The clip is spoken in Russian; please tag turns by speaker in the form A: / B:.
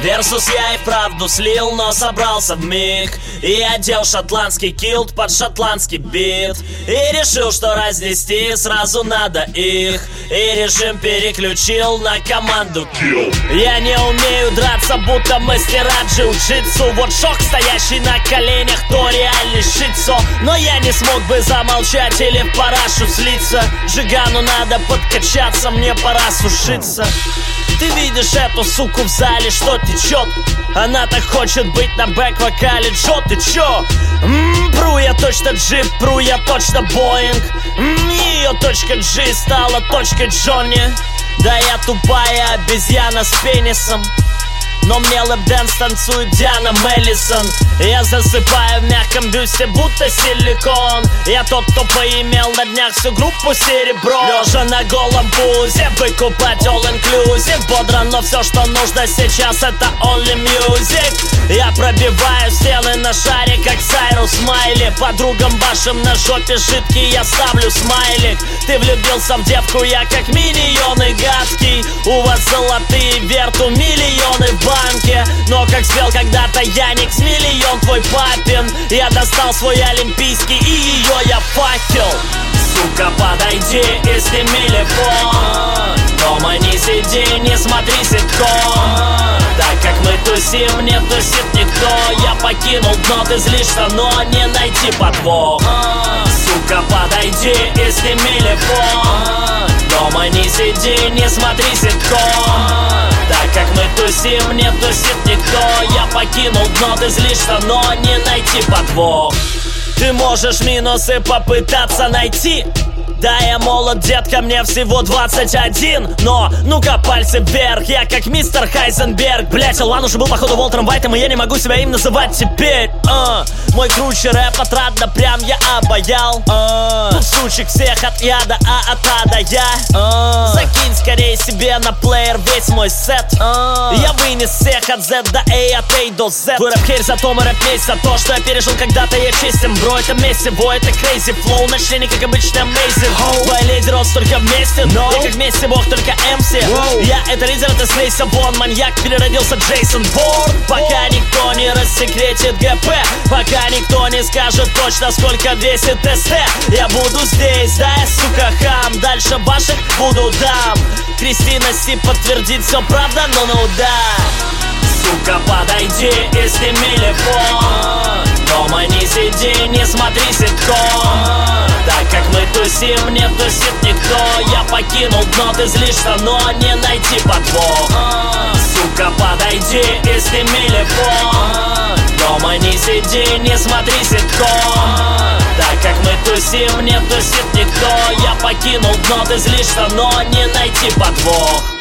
A: Версус я и вправду слил, но собрался вмиг и одел шотландский килт под шотландский бит. И решил, что разнести сразу надо их, и режим переключил на команду Kill. Я не умею драться, будто мастера джиу-джитсу. Вот шок, стоящий на коленях, то реальный шицо. Но я не смог бы замолчать или в парашу слиться. Джигану надо подкачаться, мне пора сушиться. Ты видишь эту суку в зале, что течет? Она так хочет быть на бэк-вокале. Джо, ты чё? Пру я точно джип, пру я точно боинг. Ее точка G стала точкой Джонни. Да я тупая обезьяна с пенисом, но мне лэп-дэнс танцует Диана Меллисон. Я засыпаю в мягком бюсте, будто силикон. Я тот, кто поимел на днях всю группу серебро. Лежа на голом пузе, выкупать all-inclusive. Бодро, но все, что нужно сейчас, это only music. Я пробиваю стены на шаре, как Сайрус Майли. Подругам вашим на жопе жидкий я ставлю смайлик. Ты влюбился в девку, я как миньоны гадкий. У вас золотые верту, миллионы в банке. Но как спел когда-то Яникс, миллион твой папин. Я достал свой олимпийский, и ее я факел. Сука, подойди и сними телефон. Дома не сиди, не смотри ситком. Так как мы тусим, не тусит никто. Я покинул дно, ты злишься, но не найти подвох. Сука, подойди и сними телефон. Дома не сиди, не смотри ситком. Так как мы тусим, не тусит никто. Я покинул дно, ты злишься, но не найти подвох. Ты можешь минусы попытаться найти. Да, я молод, детка, мне всего 21. Но, ну-ка, пальцы вверх, я как мистер Хайзенберг. Блять, Алан уже был походу Волтером Вайтом, и я не могу себя им называть теперь. Мой круче рэп отрадно, прям я обаял. Тут сучек всех от яда, а от ада я. Закинь скорее себе на плеер весь мой сет. Я вынес всех от Z до A, от A до Z. Твой рэп-хейр за то, мой рэп-месть за то, что я пережил когда-то, я честен, бро. Это месиво, это crazy flow. Начни как обычно amazing. Твой лидер, он столько вместе, но я как вместе бог, только MC. Я это лидер, это слейся вон. Маньяк, переродился Джейсон Борн. Пока никто не рассекретит ГП, пока никто не скажет точно, сколько весит СТ, я буду здесь, да, я, сука, хам. Дальше ваших буду дам. Кристина Си подтвердит, все правда, но ну да. Сука, подойди и сними телефон. Дома не сиди, не смотри ситком. Так как мы тусим, не тусит никто. Я покинул дно, ты злишься, но не найти подвох. Сука, подойди и сними телефон. Дома не сиди, не смотри ситком. Так как мы тусим, не тусит никто. Я покинул дно, ты злишься, но не найти подвох.